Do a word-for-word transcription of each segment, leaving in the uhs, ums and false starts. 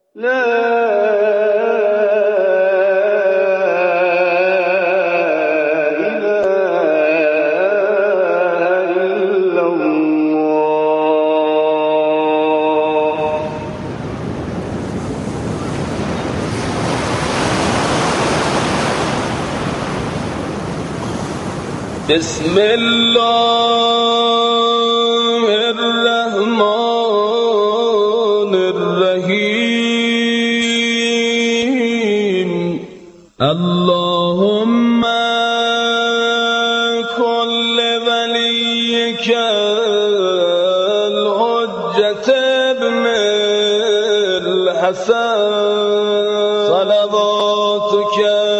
لا بسم الله الرحمن الرحيم اللهم كل وليك الحجة ابن الحسن صلواتك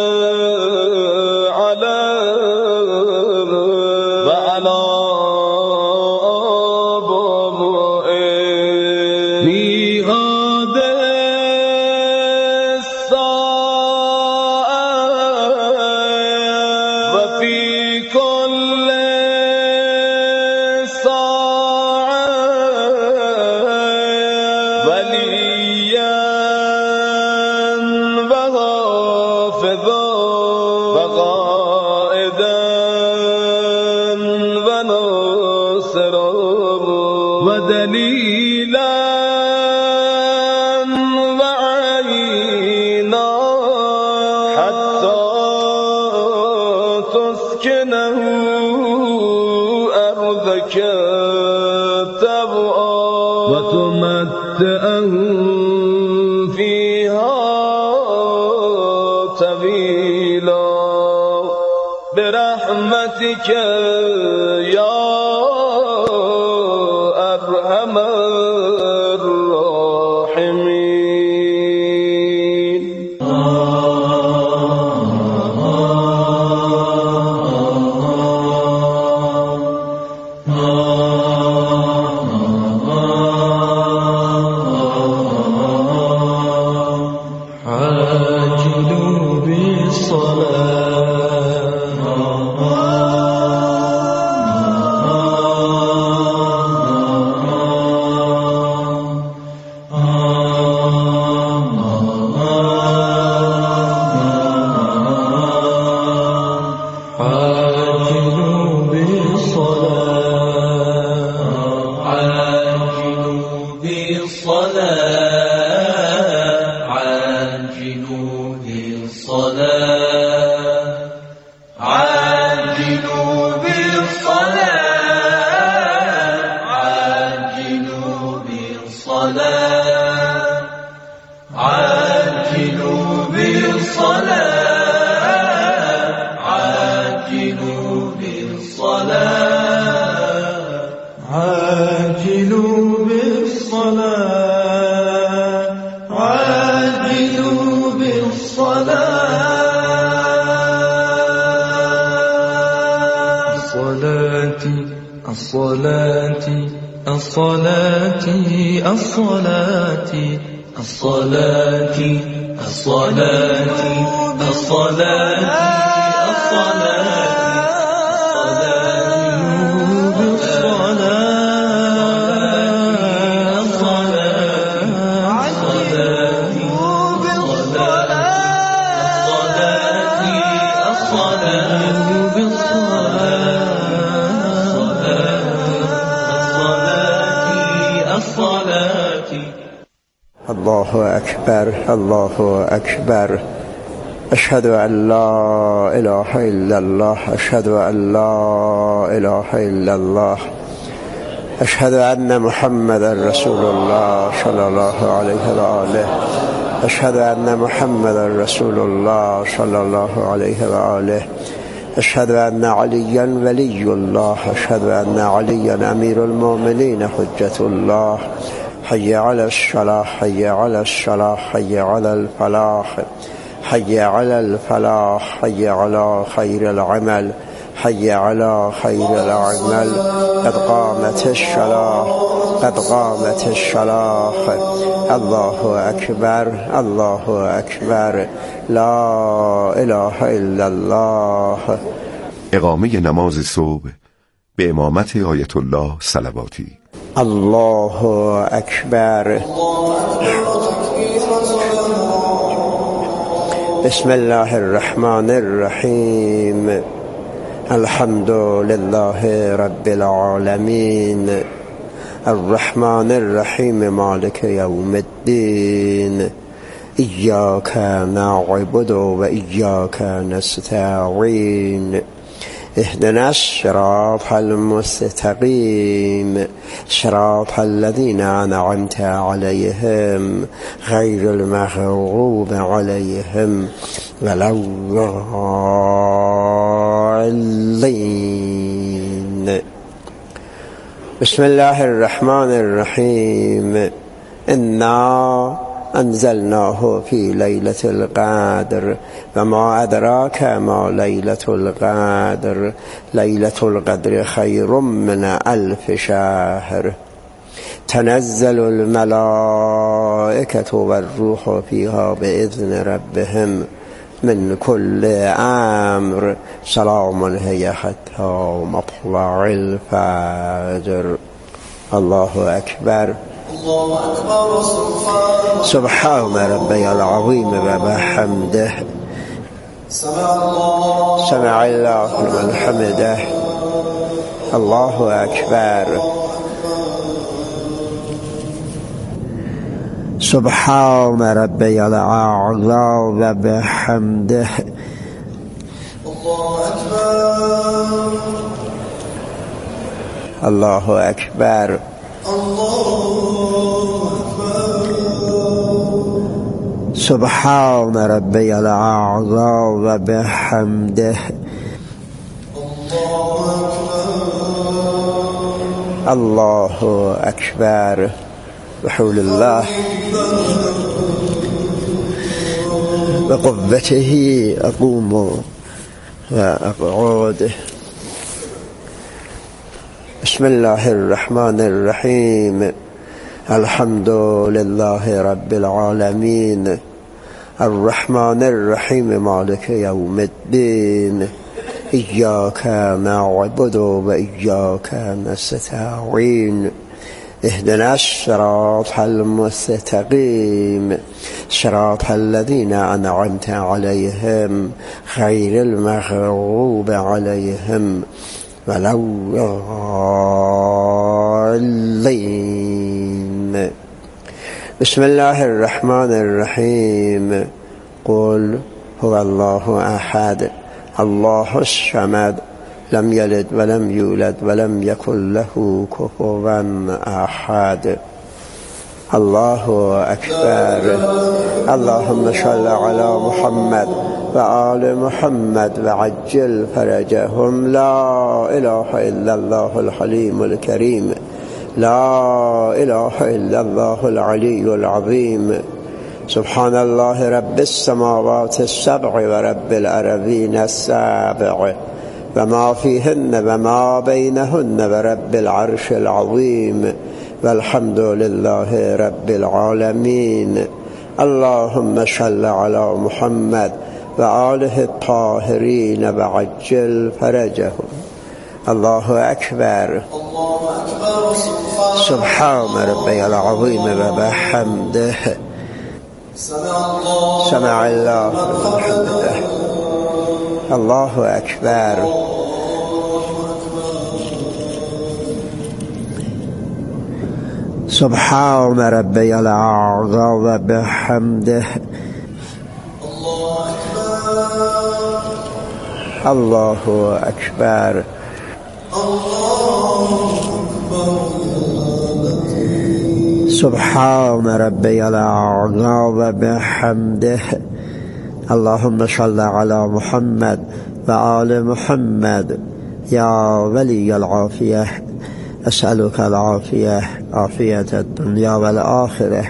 ودليلا وعينا حتى تسكنه أرضك طوعا وتمتعه فيها طويلا برحمتك يا أرحم الراحمين. عاجلوا الصلاة الصلاة الصلاة الصلاة الصلاة الله أكبر الله أكبر أشهد أن لا إله إلا الله أشهد أن لا إله إلا الله أشهد أن محمد رسول الله صلى الله عليه وآله أشهد أن محمد رسول الله صلى الله عليه وآله أشهد أن عليا ولي الله أشهد أن عليا أمير المؤمنين حجة الله حي على الصلاة حي على الصلاة حي على الفلاح حي على الفلاح حي على خير العمل حي على خير العمل قد قامت الصلاة قد قامت الصلاة الله أكبر الله أكبر لا اله الا الله. اقامه نماز صبح به امامت آیت الله صلواتی. الله اکبر. بسم الله الرحمن الرحيم الحمد لله رب العالمين الرحمن الرحيم مالك يوم الدين إياك نعبد وإياك نستعين اهدنا الصراط المستقيم صراط الذين أنعمت عليهم غير المغضوب عليهم ولا الضالين. بسم الله الرحمن الرحيم إنا أنزلناه في ليلة القدر وما أدراك ما ليلة القدر ليلة القدر خير من ألف شهر تنزل الملائكة والروح فيها بإذن ربهم من كل أمر سلام هي حتى مطلع الفجر. الله أكبر. الله أكبر. سبحان ربي العظيم وبحمده سمع الله لمن حمده. الله أكبر. سبحان ربي الأعلى وبحمده. الله أكبر. سبحان ربي الأعلى وبحمده. الله أكبر. بحول الله وقوته أقوم وأقعد. بسم الله الرحمن الرحيم الحمد لله رب العالمين الرحمن الرحيم مالك يوم الدين إياك نعبد وإياك نستعين اهدنا الصراط المستقيم صراط الذين أنعمت عليهم غير المغضوب عليهم ولا الضالين. بسم الله الرحمن الرحيم قل هو الله أحد الله الصمد لم يلد ولم يولد ولم يكن له كفوا أحد. الله أكبر. اللهم صل على محمد وآل محمد وعجل فرجهم. لا إله إلا الله الحليم الكريم لا إله إلا الله العلي العظيم. سبحان الله رب السماوات السبع ورب الأرضين السبع وما فيهن وما بينهن ورب العرش العظيم والحمد لله رب العالمين. اللهم صل على محمد وآله الطاهرين وعجل فرجهم. الله أكبر. سبحان ربي العظيم وبحمده سمع الله لمن حمده. الله أكبر. سبحان ربي الأعلى وبحمده. الله أكبر. سبحان ربي الأعلى وبحمده. اللهم صل على محمد وآل محمد. يا ولي العافية أسألك العافية عافية الدنيا والآخرة.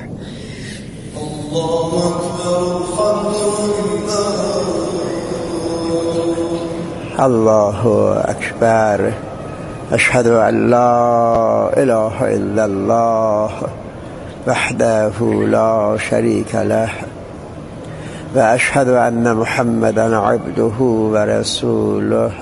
الله أكبر. أشهد أن لا إله إلا الله وحده لا شريك له وأشهد أن محمدا عبده ورسوله.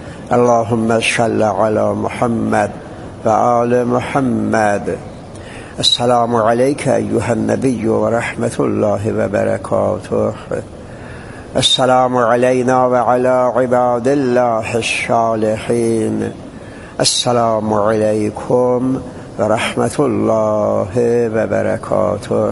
اللهم صل على محمد وآل محمد. السلام عليك أيها النبي ورحمة الله وبركاته. السلام علينا وعلى عباد الله الصالحين. السلام عليكم ورحمة الله وبركاته.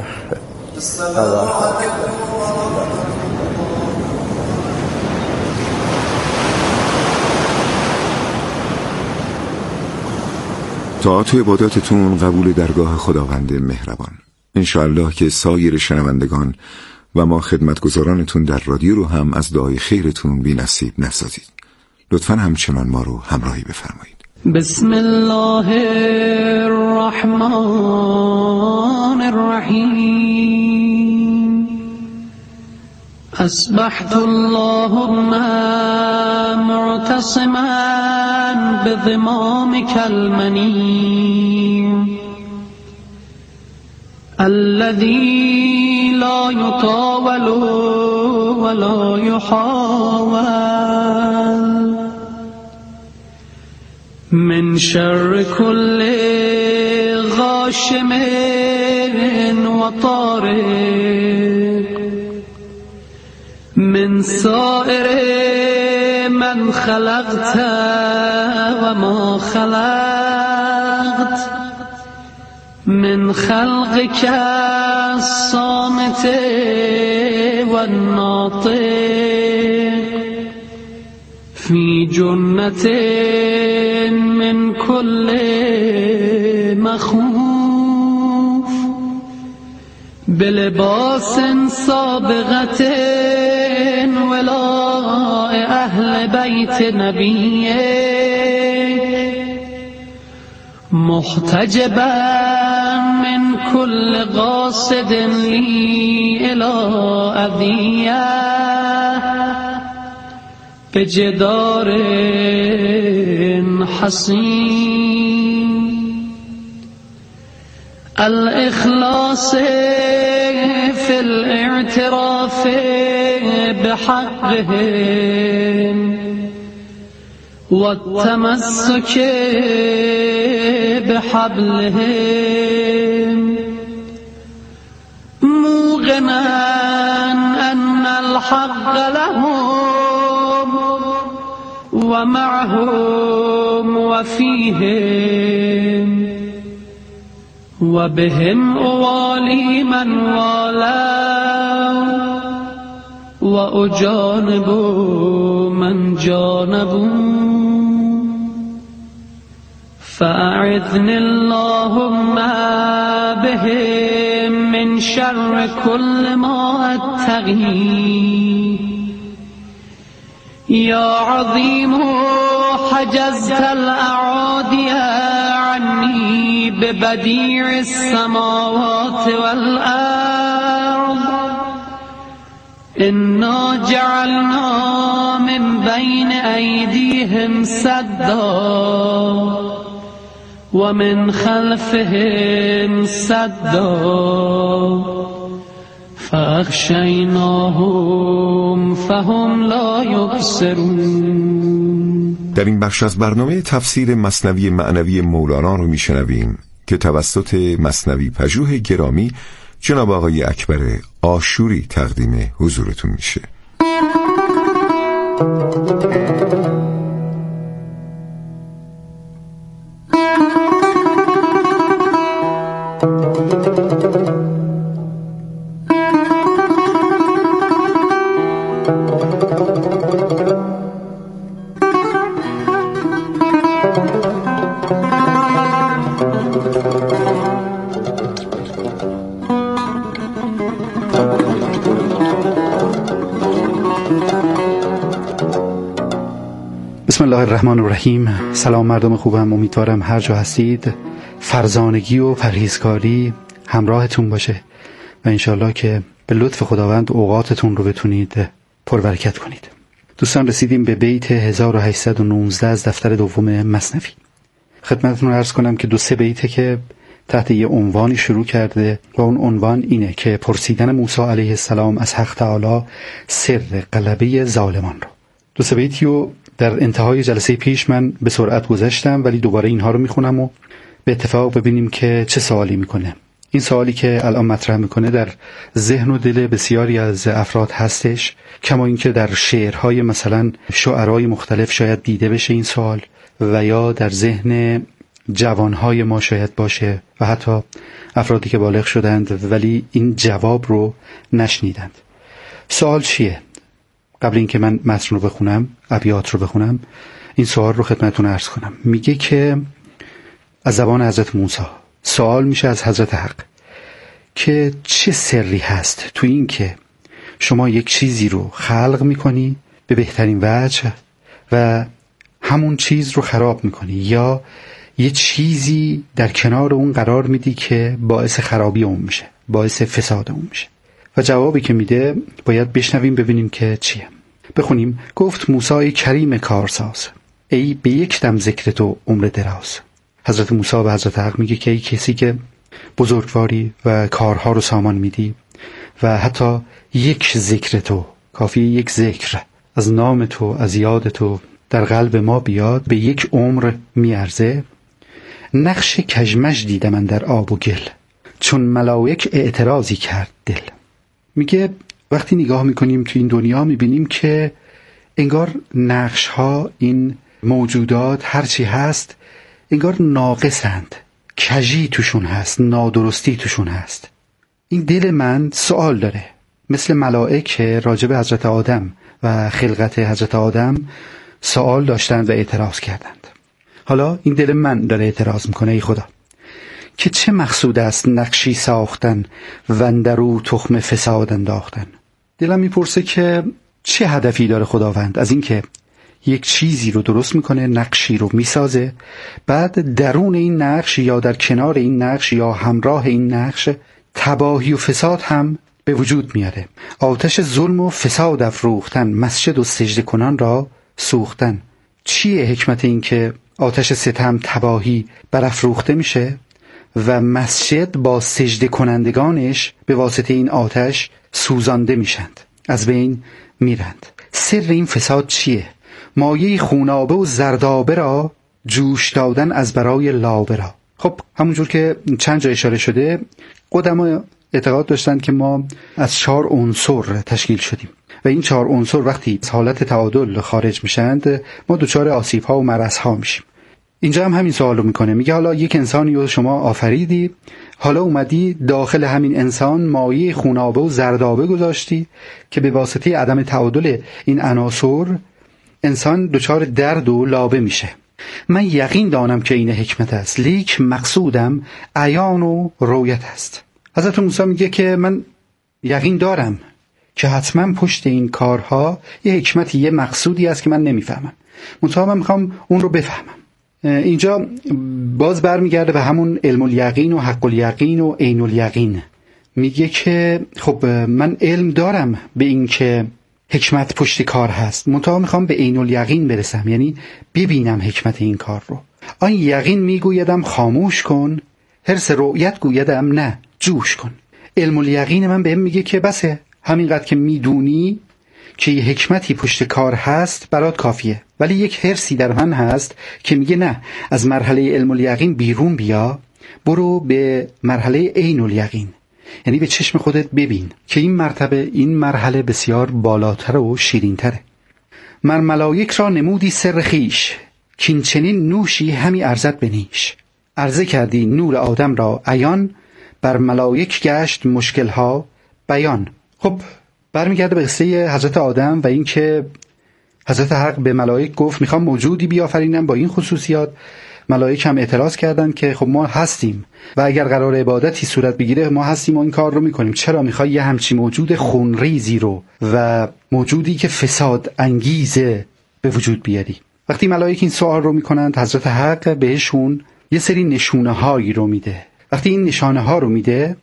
طاعات و عباداتتون قبول درگاه خداوند مهربان. انشاءالله که سایر شنوندگان و ما خدمتگزارانتون در رادیو رو هم از دعای خیرتون بی نصیب نسازید. لطفاً همچنان ما رو همراهی بفرمایید. بسم الله الرحمن الرحیم. اصبحت اللهم معتصما بضمامك المنیم الذي لا يطاول ولا يحاول من شر كل غاشم وطارق من سائر من خلقت وما خلقت من خلقك الصامت والناطق في جنة من كل مخوف بلباس سابغة ولاء أهل بيت نبيه محتجبا من كل قاصد لي إلى أذية بجدار حصين الإخلاص في الاعتراف بحقهم والتمسك بحبلهم موقنا أن الحق لهم ومعهم وفيهم وبهم أوالي من والاه وأجانب من جانبوا فأعذني اللهم بهم من شر كل ما أتقي يا عظيم حجزت الأعادي عني ببديع السماوات والأرض إنا جعلنا من بين أيديهم سدا ومن خلفهم سدا فاخشیناهم فهم لا یبصرون. در این بخش از برنامه تفسیر مثنوی معنوی مولانا رو میشنویم که توسط مثنوی پژوه گرامی جناب آقای اکبر آشوری تقدیم حضورتون میشه. بسم الله الرحمن الرحیم. سلام مردم خوبم، امیدوارم هر جا هستید فرزانگی و پرهیزکاری همراهتون باشه و انشالله که به لطف خداوند اوقاتتون رو بتونید پربرکت کنید. دوستان رسیدیم به بیت هزار و هشتصد و نوزده از دفتر دوم مثنوی. خدمتتون عرض کنم که دو سه بیته که تحت یه عنوانی شروع کرده و اون عنوان اینه که پرسیدن موسی علیه السلام از حق تعالی سر غلبه ظالمان رو. دو سه بیتی رو در انتهای جلسه پیش من به سرعت گذشتم ولی دوباره اینها رو میخونم و به اتفاق ببینیم که چه سوالی میکنه. این سوالی که الان مطرح میکنه در ذهن و دل بسیاری از افراد هستش، کما اینکه در شعرهای مثلا شعرهای مختلف شاید دیده بشه این سوال، و یا در ذهن جوانهای ما شاید باشه و حتی افرادی که بالغ شدند ولی این جواب رو نشنیدند. سوال چیه؟ قبل اینکه من متن رو بخونم، ابیات رو بخونم، این سوال رو خدمتتون عرض کنم. میگه که از زبان حضرت موسی سوال میشه از حضرت حق که چه سری هست تو این که شما یک چیزی رو خلق میکنی به بهترین وجه و همون چیز رو خراب میکنی، یا یه چیزی در کنار اون قرار میدی که باعث خرابی اون میشه، باعث فساد اون میشه. و جوابی که میده باید بشنویم ببینیم که چیه. بخونیم. گفت موسی کریم کارساز، ای به یک دم ذکر تو عمر دراز. حضرت موسی به حضرت حق میگه که ای کسی که بزرگواری و کارها رو سامان میدی و حتی یک ذکر تو، کافی یک ذکر از نام تو، از یاد تو در قلب ما بیاد، به یک عمر میارزه. نقش کژمژ دیدم من در آب و گل، چون ملائک اعتراضی کرد دل. میگه وقتی نگاه میکنیم تو این دنیا میبینیم که انگار نقش ها، این موجودات هرچی هست انگار ناقصند، کژی توشون هست، نادرستی توشون هست. این دل من سوال داره، مثل ملائک راجب حضرت آدم و خلقت حضرت آدم سوال داشتند و اعتراض کردند. حالا این دل من داره اعتراض میکنه ای خدا که چه مقصود است نقشی ساختن و اندرو تخم فساد انداختن. دلم میپرسه که چه هدفی داره خداوند از این که یک چیزی رو درست میکنه، نقشی رو میسازه، بعد درون این نقش یا در کنار این نقش یا همراه این نقش تباهی و فساد هم به وجود میاره. آتش ظلم و فساد افروختن، مسجد و سجده کنان را سوختن. چیه حکمت این که آتش ستم، تباهی برافروخته میشه و مسجد با سجده کنندگانش به واسطه این آتش سوزانده میشند، از بین میرند؟ سر این فساد چیه؟ مایه خونابه و زردابه را جوش دادن از برای لابه را. خب همونجور که چند جا اشاره شده، قدما اعتقاد داشتند که ما از چهار عنصر تشکیل شدیم و این چهار عنصر وقتی از حالت تعادل خارج میشند ما دچار آسیب ها و مرض ها میشیم. اینجا هم همین سوال رو میکنه، میگه حالا یک انسانی رو شما آفریدی، حالا اومدی داخل همین انسان مایه خونابه و زردابه گذاشتی که به واسطه عدم تعادل این عناصر انسان دچار درد و لابه میشه. من یقین دانم که این حکمت است، لیک مقصودم عیان و رویت است. حضرت موسی میگه که من یقین دارم که حتما پشت این کارها یه حکمتی، یه مقصودی است که من نمیفهمم، منتها من میخوام اون رو بفهمم. اینجا باز برمیگرده به همون علم الیقین و حق الیقین و عین الیقین. میگه که خب من علم دارم به این که حکمت پشت کار هست، منتها میخوام به عین الیقین برسم، یعنی ببینم حکمت این کار رو. آن یقین میگویدم خاموش کن، حرص رؤیت گویدم نه جوش کن. علم الیقین من بهم میگه که بسه، همینقدر که میدونی که یه حکمتی پشت کار هست برات کافیه، ولی یک حرصی در من هست که میگه نه، از مرحله علم الیقین بیرون بیا، برو به مرحله عین الیقین، یعنی به چشم خودت ببین که این مرتبه، این مرحله بسیار بالاتر و شیرینتره. مر ملائک را نمودی سر خیش، کین چنین نوشی همی ارزد بنیش. عرضه کردی نور آدم را عیان، بر ملائک گشت مشکلها بیان. خب برمیگرده به قصه حضرت آدم و این که حضرت حق به ملائک گفت میخوام موجودی بیافرینم با این خصوصیات. ملائک هم اعتراض کردن که خب ما هستیم و اگر قرار عبادتی صورت بگیره ما هستیم و این کار رو میکنیم، چرا میخوای یه همچی موجود خونریزی رو و موجودی که فساد انگیزه به وجود بیاری؟ وقتی ملائک این سوال رو میکنند، حضرت حق بهشون یه سری نشونه هایی رو میده. وقتی این نشانه ها رو میده،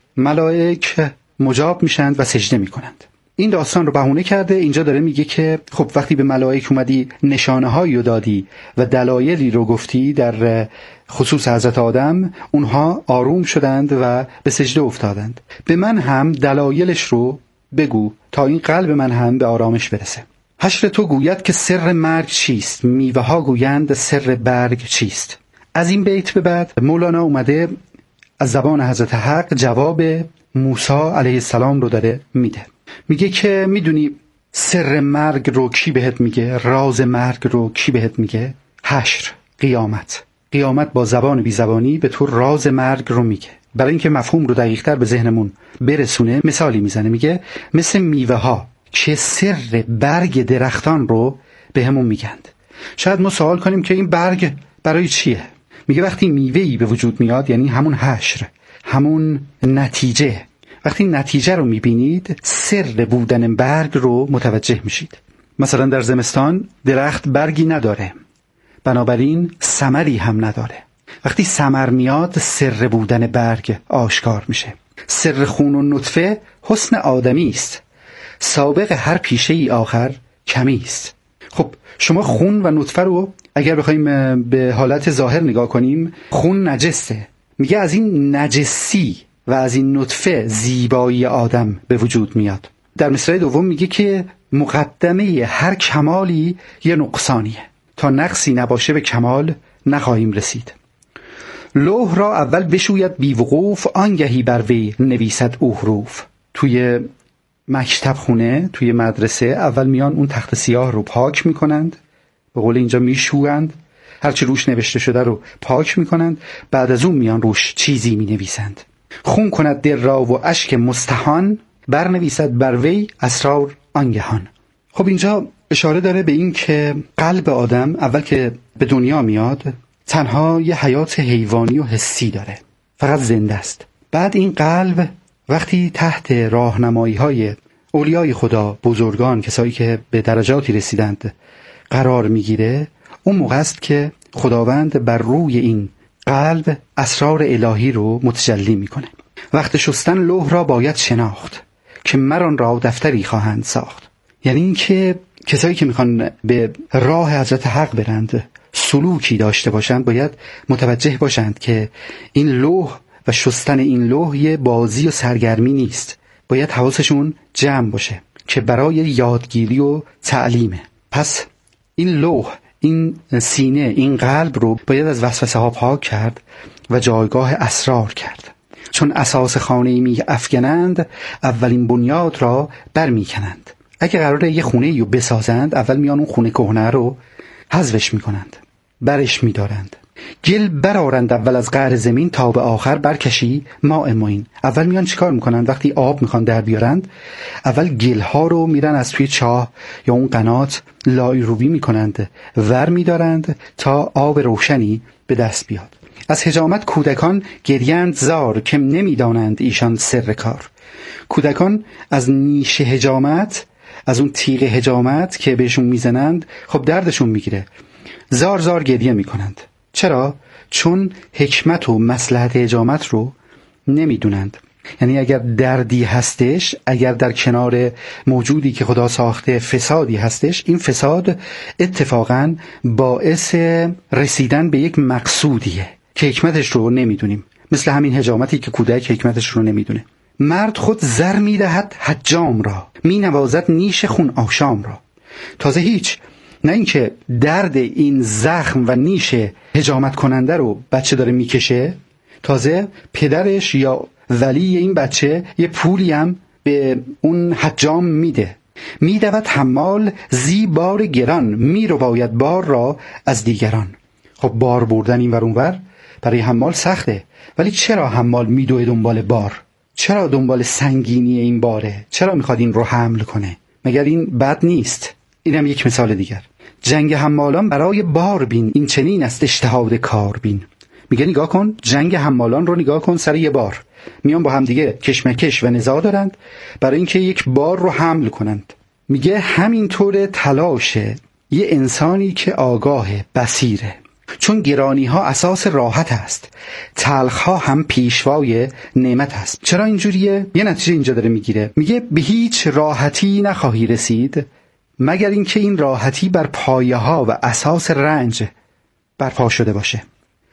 ملائک مجاب میشند و سجده میکنند. این داستان رو بهونه کرده، اینجا داره میگه که خب وقتی به ملائک اومدی نشانه هایی رو دادی و دلایلی رو گفتی در خصوص حضرت آدم، اونها آروم شدند و به سجده افتادند. به من هم دلایلش رو بگو تا این قلب من هم به آرامش برسه. حشر تو گوید که سر مرگ چیست، میوه ها گویند سر برگ چیست. از این بیت به بعد مولانا اومده از زبان حضرت حق جواب موسی علیه السلام رو داره میده. میگه که میدونی سر مرگ رو کی بهت میگه؟ راز مرگ رو کی بهت میگه؟ حشر، قیامت. قیامت با زبان بی زبانی به تو راز مرگ رو میگه. برای اینکه مفهوم رو دقیق‌تر به ذهنمون برسونه مثالی میزنه، میگه مثل میوه ها که سر برگ درختان رو به همون میگند. شاید ما سوال کنیم که این برگ برای چیه؟ میگه وقتی میوه‌ای به وجود میاد یعنی همون حشر، همون نتیجه. وقتی نتیجه رو میبینید سر بودن برگ رو متوجه میشید. مثلا در زمستان درخت برگی نداره، بنابراین ثمری هم نداره. وقتی ثمر میاد سر بودن برگ آشکار میشه. سر خون و نطفه حسن آدمی است، سابق هر پیشه ای آخر کمی است. خب شما خون و نطفه رو اگر بخوایم به حالت ظاهر نگاه کنیم، خون نجسه. میگه از این نجسی و از این نطفه زیبایی آدم به وجود میاد. در مصرع دوم میگه که مقدمه هر کمالی یه نقصانیه، تا نقصی نباشه به کمال نخواهیم رسید. لوح را اول بشوید بی وقوف، آنگهی بر وی نویسد او حروف. توی مکتب خونه، توی مدرسه اول میان اون تخت سیاه رو پاک میکنند، به قول اینجا میشویند، هرچی روش نوشته شده رو پاک میکنند، بعد از اون میان روش چیزی مینویسند. خون کند دل را و اشک مستهان، برنویسد بر وی اسرار آنگهان. خب اینجا اشاره داره به این که قلب آدم اول که به دنیا میاد تنها یه حیات حیوانی و حسی داره، فقط زنده است. بعد این قلب وقتی تحت راهنمایی های اولیای خدا، بزرگان، کسایی که به درجاتی رسیدند قرار میگیره، اون موقع است که خداوند بر روی این قلب اسرار الهی رو متجلی میکنه. وقت شستن لوح را باید شناخت، که مران را دفتری خواهند ساخت. یعنی این که کسایی که میخوان به راه حضرت حق برند، سلوکی داشته باشند، باید متوجه باشند که این لوح و شستن این لوح یه بازی و سرگرمی نیست. باید حواسشون جمع باشه که برای یادگیری و تعلیمه. پس این لوح، این سینه، این قلب رو باید از وسوسه ها پاک کرد و جایگاه اسرار کرد. چون اساس خانه‌ای می افکنند، اولین بنیاد را بر می کنند. اگه قراره یه خونه رو بسازند، اول میان اون خونه کهنه رو حذفش میکنند، برش میدارند. گل برآرند اول از قعر زمین، تا به آخر برکشی ماء معین. اول میان چیکار میکنند؟ وقتی آب میخوان در بیارند، اول گل ها رو میرن از توی چاه یا اون قنات لایروبی میکنند، ور میدارند تا آب روشنی به دست بیاد. از حجامت کودکان گریند زار، که نمیدانند ایشان سر کار. کودکان از نیش حجامت، از اون تیغ حجامت که بهشون میزنند، خب دردشون میگیره، زار زار گریه میکنند. چرا؟ چون حکمت و مصلحت حجامت رو نمیدونند. یعنی اگر دردی هستش، اگر در کنار موجودی که خدا ساخته فسادی هستش، این فساد اتفاقا باعث رسیدن به یک مقصودیه که حکمتش رو نمیدونیم. مثل همین حجامتی که کودک حکمتش رو نمیدونه. مرد خود زر میدهد حجام را، می نوازد نیش خون آشام را. تازه هیچ نه اینکه درد این زخم و نیش حجامت کننده رو بچه داره میکشه، تازه پدرش یا ولی این بچه یه پولی هم به اون حجام میده. میدود حمال زی بار گران، می رو باید بار را از دیگران. خب بار بردن این ور اون ور برای حمال سخته، ولی چرا حمال میدوه دنبال بار؟ چرا دنبال سنگینی این باره؟ چرا میخواد این رو حمل کنه؟ مگر این بد نیست؟ اینم یک مثال دیگر. جنگ حمالان برای بار بین، این چنین است اجتهاد کار بین. میگه نگاه کن، جنگ حمالان رو نگاه کن، سر یه بار میان با هم دیگه کشمکش و نزاع دارند برای اینکه یک بار رو حمل کنند. میگه همینطور تلاشه یه انسانی که آگاه بصیره، چون گرانی ها اساس راحت است، تلخ ها هم پیشوای نعمت است. چرا اینجوریه؟ یه نتیجه اینجا داره میگیره، میگه به هیچ راحتی نخواهی رسید مگر اینکه این راحتی بر پایه ها و اساس رنج برپا شده باشه.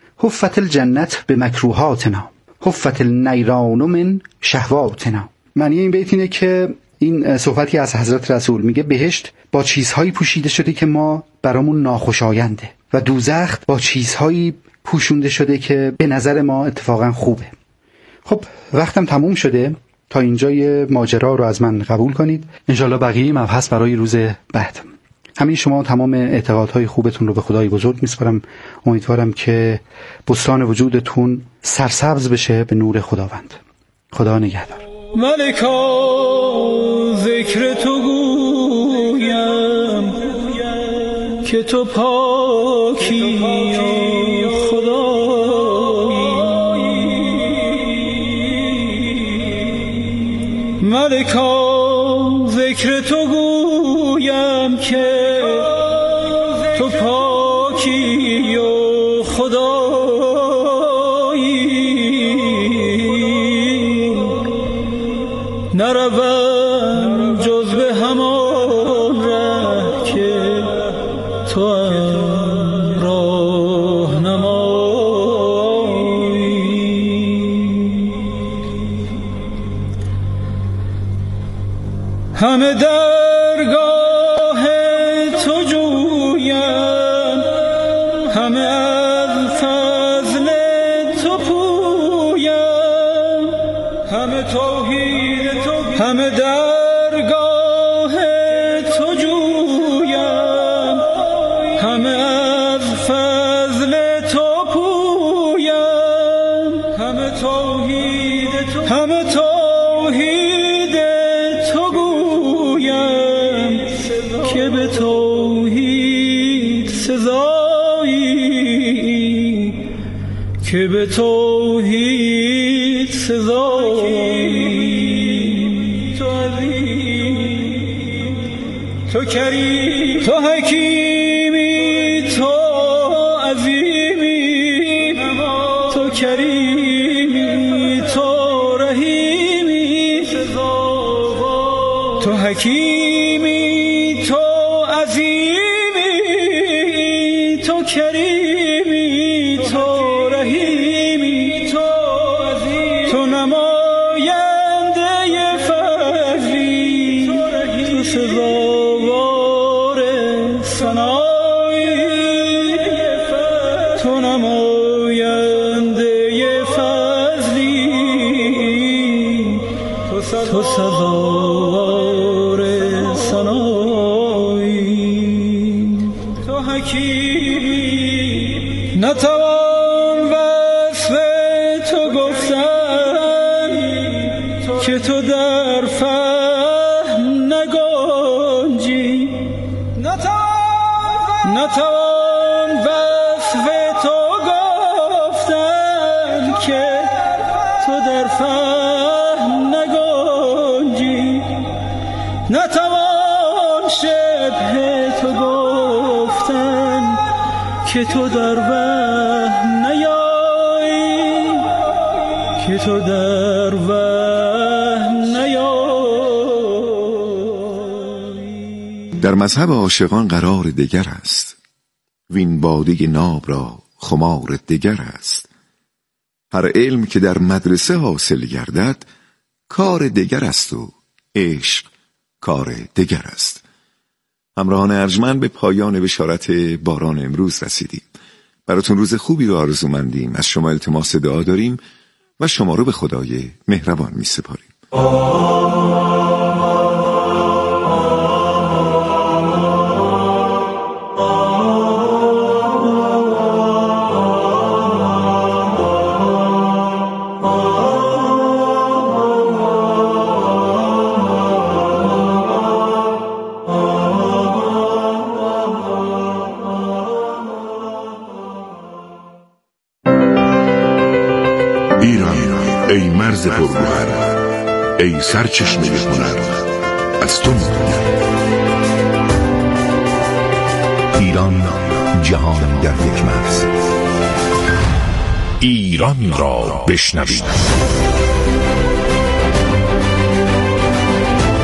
حفت الجنت به مکروهاتنا، حفت النیران من شهواتنا. معنی این بیت اینه که این صحبتی از حضرت رسول میگه بهشت با چیزهایی پوشیده شده که ما برامون ناخوشاینده و دوزخ با چیزهایی پوشونده شده که به نظر ما اتفاقا خوبه. خب وقتم تموم شده، تا اینجای ماجرا رو از من قبول کنید. انشالله بقیه مبحث برای روز بعد. همین شما تمام اعتقادهای خوبتون رو به خدای بزرگ میسپارم. امیدوارم که بستان وجودتون سرسبز بشه به نور خداوند. خدا نگهدار. ملکا ذکر تو گویم که تو پاکی ملکا ذکر تو گویم که تو پاکی و خدایی نروم جز به همان ره که تو هم راهنمایی همه درگاه تو جویم همه از فضل تو پویم همه توحید تو همه درگاه تو جویم همه از فضل تو پویم همه توحید تو همه توحید تو گویم که به توحید سزایی که به توحید سزایی تو عظیم تو کریم تو حکیمی تو عظیمی تو کریمی تو رحیمی تو حکیمی تو عظیمی تو کریمی تو رحیمی تو عظیم تو نماینده فضلی تو سزاوار ثنایی تو نماینده فضلی تو سزاوار ثنایی تو حکیمی نتوان وصف تو گفتن که تو در فهم نگنجی نتوان وصف تو گفتن که تو در فهم نگنجی نتوان شبه تو گفتن که تو در وهم نیایی که تو در وهم نیایی. در مذهب عاشقان قرار دگر است، وین باده ناب را خمار دگر است. هر علم که در مدرسه حاصل گردد کار دگر است و عشق کار دگر است. همراهان ارجمند به پایان بشارت باران امروز رسیدیم. براتون روز خوبی رو آرزومندیم. از شما التماس دعا داریم و شما رو به خدای مهربان می سپاریم. ای مرز پرگوهر، ای سرچشمه هنر، از تو می‌گویم. ایران جهان در یک مرز. ایران را بشنوید.